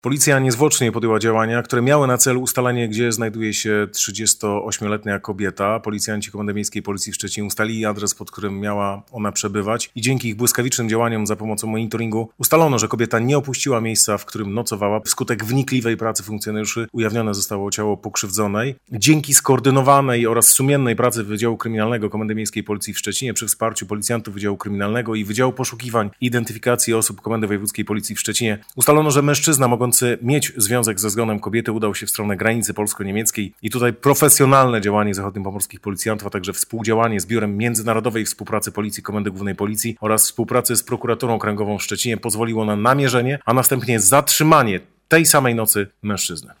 Policja niezwłocznie podjęła działania, które miały na celu ustalenie, gdzie znajduje się 38-letnia kobieta. Policjanci Komendy Miejskiej Policji w Szczecinie ustalili adres, pod którym miała ona przebywać i dzięki ich błyskawicznym działaniom za pomocą monitoringu ustalono, że kobieta nie opuściła miejsca, w którym nocowała. Wskutek wnikliwej pracy funkcjonariuszy ujawnione zostało ciało pokrzywdzonej. Dzięki skoordynowanej oraz sumiennej pracy Wydziału Kryminalnego Komendy Miejskiej Policji w Szczecinie przy wsparciu policjantów Wydziału Kryminalnego i Wydziału Poszukiwań i Identyfikacji Osób Komendy Wojewódzkiej Policji w Szczecinie ustalono, że mężczyzna mogący mieć związek ze zgonem kobiety udał się w stronę granicy polsko-niemieckiej i tutaj profesjonalne działanie zachodniopomorskich policjantów, a także współdziałanie z Biurem Międzynarodowej Współpracy Policji Komendy Głównej Policji oraz współpracy z Prokuraturą Okręgową w Szczecinie pozwoliło na namierzenie, a następnie zatrzymanie tej samej nocy mężczyzny.